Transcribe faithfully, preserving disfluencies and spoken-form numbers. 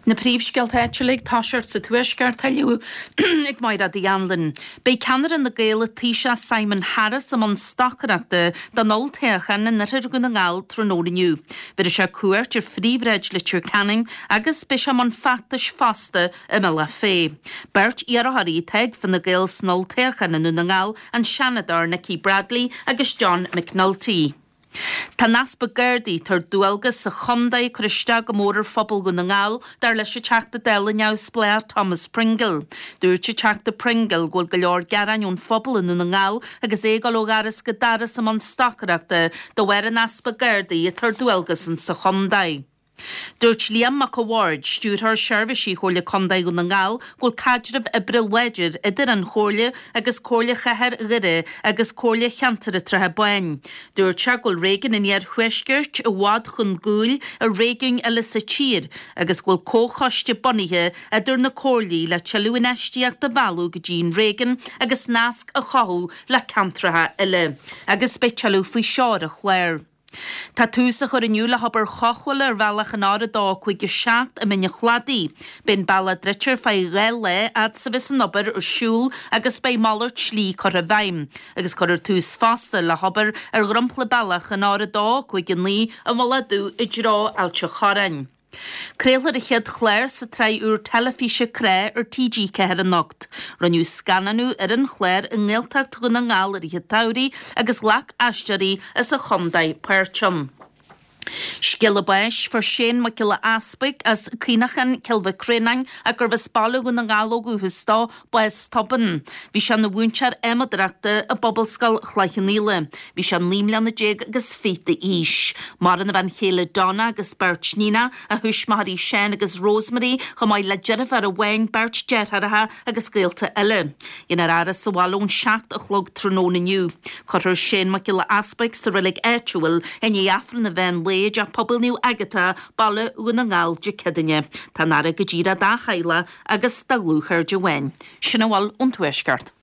Na príomhsceiltéitiúlaigh táisiart sa tuaisceart tailiú ag maid a dhéanlann. Bei ceannar in na Gaeile Taoiseach Simon Harris am an stacheachta don oltéachan na nathir go na ngáil trónóiriniu. Beidir sé cuairt ar phríomhreid litir canning agus bis am an factas fasta im le fé. Bert iarthaí teag fan na Gaeil snoltéachan na na ngáil an Shanadar Nicky Bradley agus John McNulty. Tá naspa Gerdaí tar dúalgas sa chondaí Christa go mór phobal go na ngáil dar leis se teachta déla neamh spléir Thomas Pringle. Dúirt se teachta Pringle ghfuil go leor gearraún phobal in na ngáil agus é go lógaras go daras am an stacheachta do bhar an naspa Gerdaí tar dúalgas an sa chondaí. Dúirt Liam McAward, stúrthar seirbhísí chomhairle condaí go na ngáil, ghfuil caidreamh ibril weidir idir an chomhairle agus comhairle chathair ghire agus comhairle cheantar trethe bain. Dúirt se ghfuil réigean in iad chuisgirt a bhád chun gúil a réigean eile sa tír agus ghfuil cóchaiste bonithe idir na comhairlí le tealú in eisteach de bhealú go dín réigean agus nasc a chathú le ceantrathe eile agus be tealú faoi seár a chléir. Tá túsa chur iniu le habar chochfuil ar bhealach an ára dá chuig seacht a minne chladí. Ben balla dritir fai réil le ad sa vis an obair ar siúl agus bei mallar slí chur a bhaim. Agus chur ar tús fasta le habar ar grumpla ballach an ára dá chuig an lí a mala dú i drá ailte chorain. Créalar a chéad chléir sa trí úr telefíse cré ar T G ceir an nocht. Raniu scananú ar an chléir in ggéalteacht go na ngáil ar ihe taurí agus lech aistearí as a chondaid Puirchum. Skillabais for Shane Makilla Aspik as Cínachan Kilva Crenang a gur bhspála go na ngálogu hustá bais toban. Bhí se na bhúntear éimeadreachta a bobbelscal chhlaichanníle. Bhí se límlean na déag agus féta ís. Mar an bhain chéile Donna agus Bert Nina a thuismarí Shane agus Rosemary chumáid le jeirh ar a bhain Bert Jetharatha agus Gaelta eile. Inar aras sa bhálón seacht a chlog tróna niu. Cotar Shane Makilla Aspik sa rilig éituil in í afran na bhain le a pobl niu agata balla una ngáil de cedanne. Tá nara go ddíra dá chaile agus dá lúchar de wein. Sinna bhil an tuaisceart.